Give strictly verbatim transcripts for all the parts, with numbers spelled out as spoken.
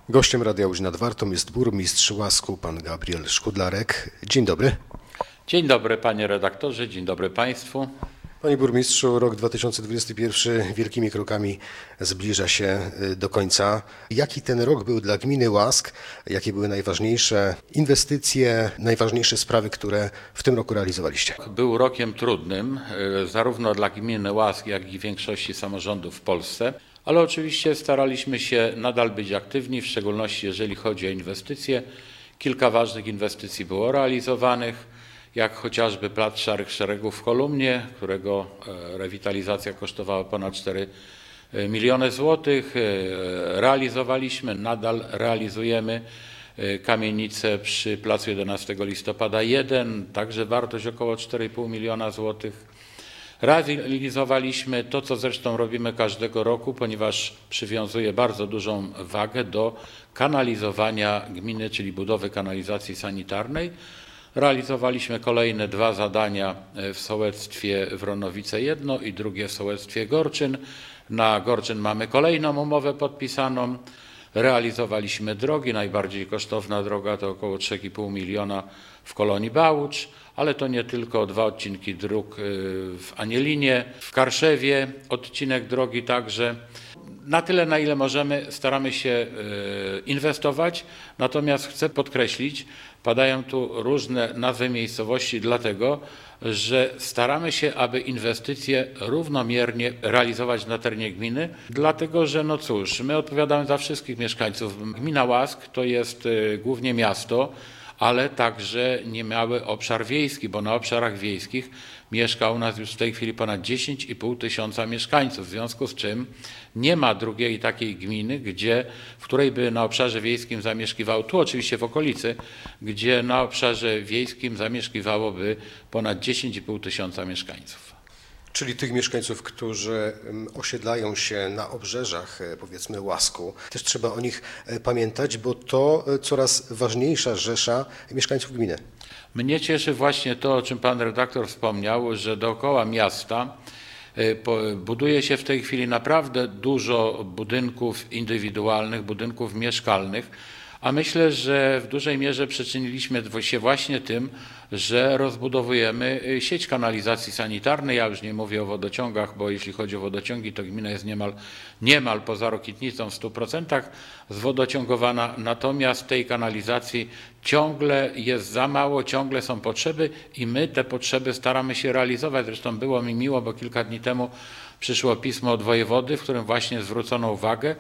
Gościem Radia Łódź nad Wartą jest burmistrz Łasku, pan Gabriel Szkudlarek. Dzień dobry. Dzień dobry panie redaktorze, dzień dobry państwu. Panie burmistrzu, rok dwa tysiące dwudziesty pierwszy wielkimi krokami zbliża się do końca. Jaki ten rok był dla gminy Łask? Jakie były najważniejsze inwestycje, najważniejsze sprawy, które w tym roku realizowaliście? Był rokiem trudnym, zarówno dla gminy Łask, jak i większości samorządów w Polsce. Ale oczywiście staraliśmy się nadal być aktywni, w szczególności jeżeli chodzi o inwestycje. Kilka ważnych inwestycji było realizowanych, jak chociażby Plac Szarych Szeregów w Kolumnie, którego rewitalizacja kosztowała ponad cztery miliony złotych. Realizowaliśmy, nadal realizujemy kamienicę przy Placu jedenastego listopada jeden, także wartość około cztery i pół miliona złotych. Realizowaliśmy to, co zresztą robimy każdego roku, ponieważ przywiązuje bardzo dużą wagę do kanalizowania gminy, czyli budowy kanalizacji sanitarnej. Realizowaliśmy kolejne dwa zadania w sołectwie Wronowice jedno i drugie w sołectwie Gorczyn. Na Gorczyn mamy kolejną umowę podpisaną. Realizowaliśmy drogi. Najbardziej kosztowna droga to około trzy i pół miliona w Kolonii Bałucz, ale to nie tylko dwa odcinki dróg w Anielinie, w Karszewie odcinek drogi także. Na tyle, na ile możemy, staramy się inwestować, natomiast chcę podkreślić, padają tu różne nazwy miejscowości, dlatego że staramy się, aby inwestycje równomiernie realizować na terenie gminy, dlatego że no cóż, my odpowiadamy za wszystkich mieszkańców. Gmina Łask to jest głównie miasto, ale także niemały obszar wiejski, bo na obszarach wiejskich mieszka u nas już w tej chwili ponad dziesięć i pół tysiąca mieszkańców, w związku z czym nie ma drugiej takiej gminy, gdzie, w której by na obszarze wiejskim zamieszkiwało, tu oczywiście w okolicy, gdzie na obszarze wiejskim zamieszkiwałoby ponad dziesięć i pół tysiąca mieszkańców. Czyli tych mieszkańców, którzy osiedlają się na obrzeżach, powiedzmy, Łasku. Też trzeba o nich pamiętać, bo to coraz ważniejsza rzesza mieszkańców gminy. Mnie cieszy właśnie to, o czym pan redaktor wspomniał, że dookoła miasta buduje się w tej chwili naprawdę dużo budynków indywidualnych, budynków mieszkalnych, a myślę, że w dużej mierze przyczyniliśmy się właśnie tym, że rozbudowujemy sieć kanalizacji sanitarnej. Ja już nie mówię o wodociągach, bo jeśli chodzi o wodociągi, to gmina jest niemal, niemal poza Rokitnicą w stu procentach zwodociągowana, natomiast tej kanalizacji ciągle jest za mało, ciągle są potrzeby i my te potrzeby staramy się realizować. Zresztą było mi miło, bo kilka dni temu przyszło pismo od wojewody, w którym właśnie zwrócono uwagę,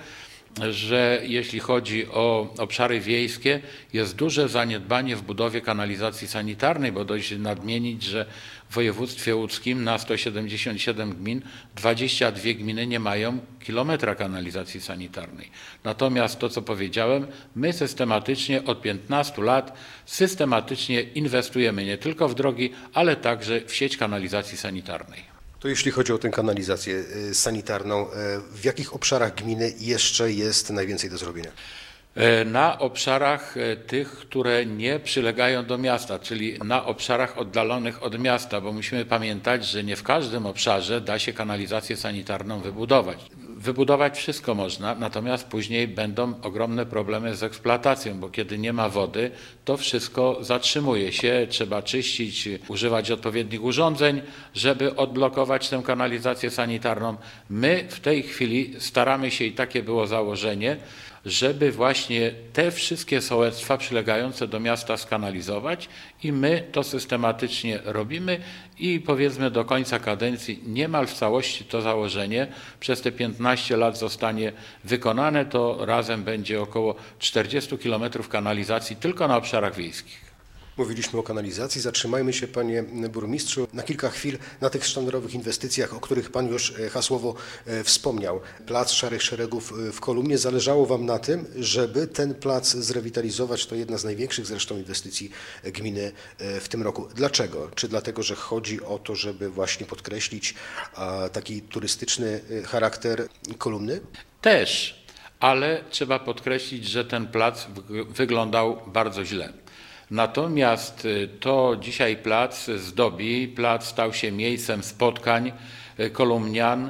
że jeśli chodzi o obszary wiejskie, jest duże zaniedbanie w budowie kanalizacji sanitarnej, bo dość nadmienić, że w województwie łódzkim na sto siedemdziesiąt siedem gmin dwadzieścia dwie gminy nie mają kilometra kanalizacji sanitarnej. Natomiast to, co powiedziałem, my systematycznie od piętnastu lat systematycznie inwestujemy nie tylko w drogi, ale także w sieć kanalizacji sanitarnej. To jeśli chodzi o tę kanalizację sanitarną, w jakich obszarach gminy jeszcze jest najwięcej do zrobienia? Na obszarach tych, które nie przylegają do miasta, czyli na obszarach oddalonych od miasta, bo musimy pamiętać, że nie w każdym obszarze da się kanalizację sanitarną wybudować. Wybudować wszystko można, natomiast później będą ogromne problemy z eksploatacją, bo kiedy nie ma wody, to wszystko zatrzymuje się, trzeba czyścić, używać odpowiednich urządzeń, żeby odblokować tę kanalizację sanitarną. My w tej chwili staramy się, i takie było założenie, żeby właśnie te wszystkie sołectwa przylegające do miasta skanalizować i my to systematycznie robimy i powiedzmy do końca kadencji niemal w całości to założenie przez te piętnaście lat zostanie wykonane, to razem będzie około czterdziestu kilometrów kanalizacji tylko na obszarach wiejskich. Mówiliśmy o kanalizacji. Zatrzymajmy się, panie burmistrzu, na kilka chwil na tych sztandarowych inwestycjach, o których pan już hasłowo wspomniał. Plac Szarych Szeregów w Kolumnie. Zależało wam na tym, żeby ten plac zrewitalizować. To jedna z największych zresztą inwestycji gminy w tym roku. Dlaczego? Czy dlatego, że chodzi o to, żeby właśnie podkreślić taki turystyczny charakter Kolumny? Też, ale trzeba podkreślić, że ten plac wyglądał bardzo źle. Natomiast to dzisiaj plac zdobi, plac stał się miejscem spotkań kolumnian.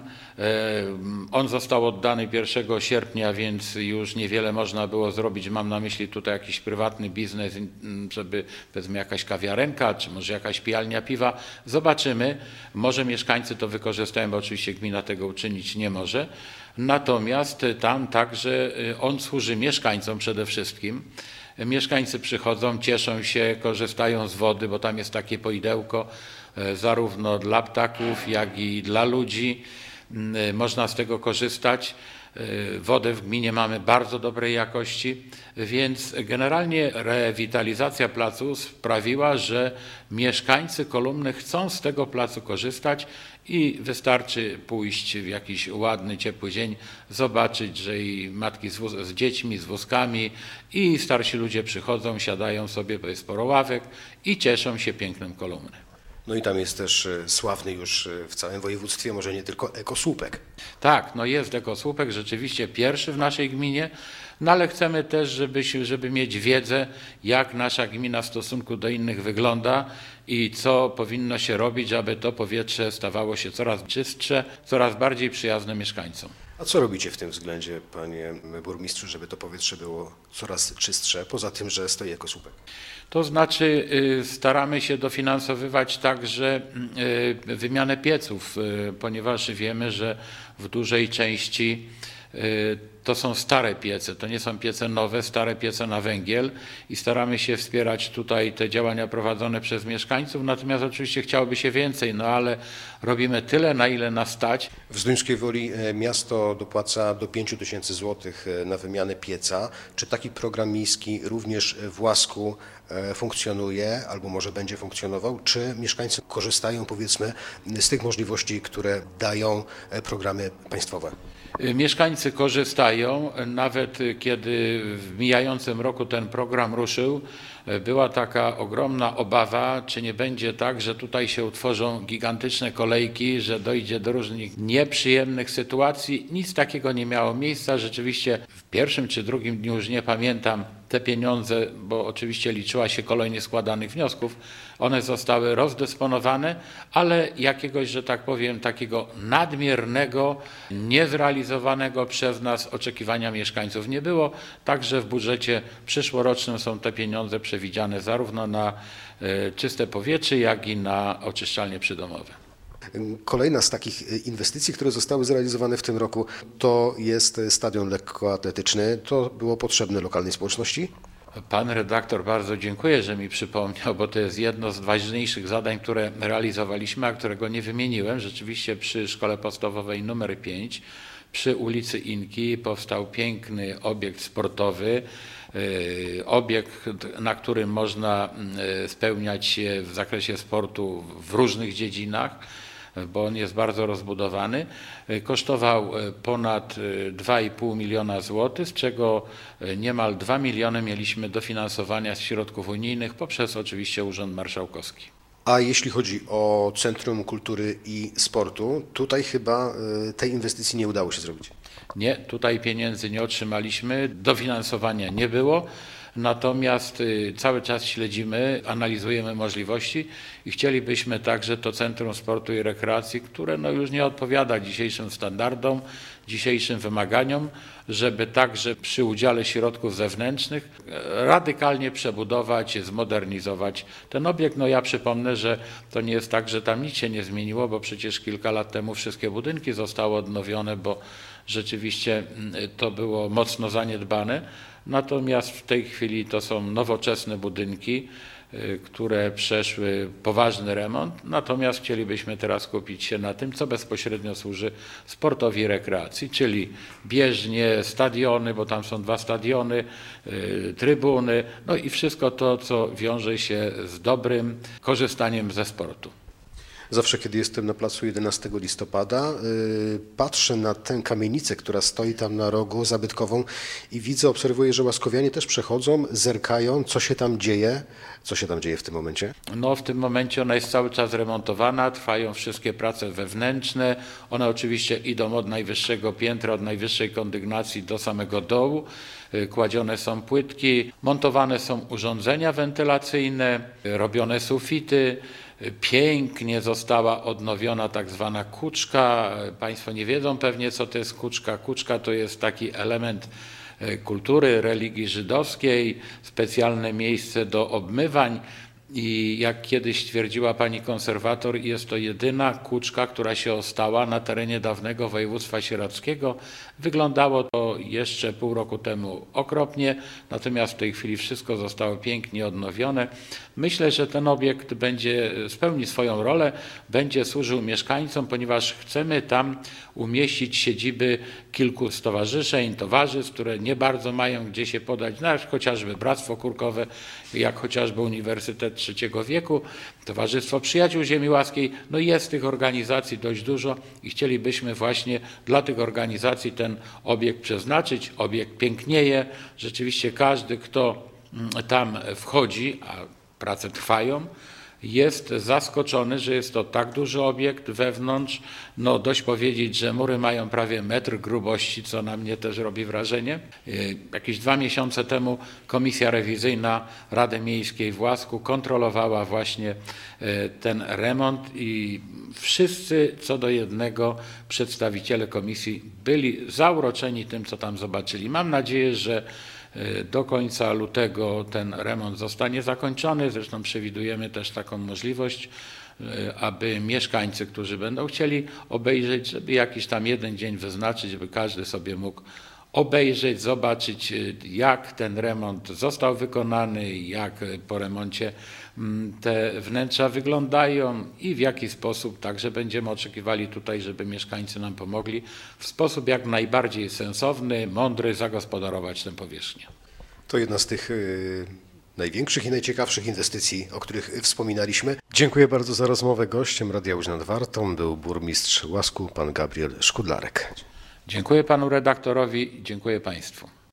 On został oddany pierwszego sierpnia, więc już niewiele można było zrobić. Mam na myśli tutaj jakiś prywatny biznes, żeby powiedzmy jakaś kawiarenka, czy może jakaś pijalnia piwa. Zobaczymy. Może mieszkańcy to wykorzystają, bo oczywiście gmina tego uczynić nie może. Natomiast tam także on służy mieszkańcom przede wszystkim. Mieszkańcy przychodzą, cieszą się, korzystają z wody, bo tam jest takie poidełko zarówno dla ptaków, jak i dla ludzi. Można z tego korzystać. Wodę w gminie mamy bardzo dobrej jakości, więc generalnie rewitalizacja placu sprawiła, że mieszkańcy Kolumny chcą z tego placu korzystać i wystarczy pójść w jakiś ładny, ciepły dzień, zobaczyć, że i matki z, wóz- z dziećmi, z wózkami i starsi ludzie przychodzą, siadają sobie, bo jest sporo ławek i cieszą się pięknem Kolumny. No i tam jest też sławny już w całym województwie, może nie tylko ekosłupek. Tak, no jest ekosłupek, rzeczywiście pierwszy w naszej gminie, no ale chcemy też, żeby, żeby mieć wiedzę, jak nasza gmina w stosunku do innych wygląda i co powinno się robić, aby to powietrze stawało się coraz czystsze, coraz bardziej przyjazne mieszkańcom. A co robicie w tym względzie, panie burmistrzu, żeby to powietrze było coraz czystsze, poza tym, że stoi ekosłupek? To znaczy staramy się dofinansowywać także wymianę pieców, ponieważ wiemy, że w dużej części to są stare piece, to nie są piece nowe, stare piece na węgiel i staramy się wspierać tutaj te działania prowadzone przez mieszkańców, natomiast oczywiście chciałoby się więcej, no ale robimy tyle, na ile nas stać. W Zduńskiej Woli miasto dopłaca do pięć tysięcy złotych na wymianę pieca. Czy taki program miejski również w Łasku funkcjonuje albo może będzie funkcjonował? Czy mieszkańcy korzystają, powiedzmy, z tych możliwości, które dają programy państwowe? Mieszkańcy korzystają, nawet kiedy w mijającym roku ten program ruszył, była taka ogromna obawa, czy nie będzie tak, że tutaj się utworzą gigantyczne kolejki, że dojdzie do różnych nieprzyjemnych sytuacji. Nic takiego nie miało miejsca. Rzeczywiście w pierwszym czy drugim dniu, już nie pamiętam, te pieniądze, bo oczywiście liczyła się kolejność składanych wniosków, one zostały rozdysponowane, ale jakiegoś, że tak powiem, takiego nadmiernego, niezrealizowanego przez nas oczekiwania mieszkańców nie było. Także w budżecie przyszłorocznym są te pieniądze przewidziane zarówno na czyste powietrze, jak i na oczyszczalnie przydomowe. Kolejna z takich inwestycji, które zostały zrealizowane w tym roku, to jest stadion lekkoatletyczny. To było potrzebne lokalnej społeczności? Pan redaktor, bardzo dziękuję, że mi przypomniał, bo to jest jedno z ważniejszych zadań, które realizowaliśmy, a którego nie wymieniłem. Rzeczywiście przy szkole podstawowej numer pięć, przy ulicy Inki powstał piękny obiekt sportowy, obiekt, na którym można spełniać się w zakresie sportu w różnych dziedzinach, bo on jest bardzo rozbudowany. Kosztował ponad dwa i pół miliona złotych, z czego niemal dwa miliony mieliśmy dofinansowania z środków unijnych poprzez oczywiście Urząd Marszałkowski. A jeśli chodzi o Centrum Kultury i Sportu, tutaj chyba tej inwestycji nie udało się zrobić. Nie, tutaj pieniędzy nie otrzymaliśmy, dofinansowania nie było. Natomiast cały czas śledzimy, analizujemy możliwości i chcielibyśmy także to Centrum Sportu i Rekreacji, które no już nie odpowiada dzisiejszym standardom, dzisiejszym wymaganiom, żeby także przy udziale środków zewnętrznych radykalnie przebudować, zmodernizować ten obiekt. No ja przypomnę, że to nie jest tak, że tam nic się nie zmieniło, bo przecież kilka lat temu wszystkie budynki zostały odnowione, bo rzeczywiście to było mocno zaniedbane. Natomiast w tej chwili to są nowoczesne budynki, które przeszły poważny remont, natomiast chcielibyśmy teraz skupić się na tym, co bezpośrednio służy sportowi i rekreacji, czyli bieżnie, stadiony, bo tam są dwa stadiony, trybuny, no i wszystko to, co wiąże się z dobrym korzystaniem ze sportu. Zawsze, kiedy jestem na placu jedenastego listopada, yy, patrzę na tę kamienicę, która stoi tam na rogu zabytkową i widzę, obserwuję, że łaskowianie też przechodzą, zerkają, co się tam dzieje. Co się tam dzieje w tym momencie? No w tym momencie ona jest cały czas remontowana, trwają wszystkie prace wewnętrzne. One oczywiście idą od najwyższego piętra, od najwyższej kondygnacji do samego dołu. Kładzione są płytki, montowane są urządzenia wentylacyjne, robione sufity, Pięknie została odnowiona tak zwana kuczka. Państwo nie wiedzą pewnie, co to jest kuczka. Kuczka to jest taki element kultury, religii żydowskiej, specjalne miejsce do obmywań. I jak kiedyś twierdziła pani konserwator, jest to jedyna kuczka, która się ostała na terenie dawnego województwa sieradzkiego. Wyglądało to jeszcze pół roku temu okropnie, natomiast w tej chwili wszystko zostało pięknie odnowione. Myślę, że ten obiekt będzie spełni swoją rolę, będzie służył mieszkańcom, ponieważ chcemy tam umieścić siedziby kilku stowarzyszeń, towarzystw, które nie bardzo mają gdzie się podać, no, jak chociażby Bractwo Kurkowe, jak chociażby Uniwersytet Trzeciego Wieku, Towarzystwo Przyjaciół Ziemi Łaskiej. No jest tych organizacji dość dużo i chcielibyśmy właśnie dla tych organizacji ten obiekt przeznaczyć. Obiekt pięknieje. Rzeczywiście każdy, kto tam wchodzi, a prace trwają, jest zaskoczony, że jest to tak duży obiekt wewnątrz. No dość powiedzieć, że mury mają prawie metr grubości, co na mnie też robi wrażenie. Jakieś dwa miesiące temu Komisja Rewizyjna Rady Miejskiej w Łasku kontrolowała właśnie ten remont i wszyscy co do jednego przedstawiciele komisji byli zauroczeni tym, co tam zobaczyli. Mam nadzieję, że do końca lutego ten remont zostanie zakończony. Zresztą przewidujemy też taką możliwość, aby mieszkańcy, którzy będą chcieli obejrzeć, żeby jakiś tam jeden dzień wyznaczyć, żeby każdy sobie mógł obejrzeć, zobaczyć, jak ten remont został wykonany, jak po remoncie te wnętrza wyglądają i w jaki sposób także będziemy oczekiwali tutaj, żeby mieszkańcy nam pomogli w sposób jak najbardziej sensowny, mądry zagospodarować tę powierzchnię. To jedna z tych y, największych i najciekawszych inwestycji, o których wspominaliśmy. Dziękuję bardzo za rozmowę. Gościem Radia Łódź nad Wartą był burmistrz Łasku, pan Gabriel Szkudlarek. Dziękuję panu redaktorowi, dziękuję państwu.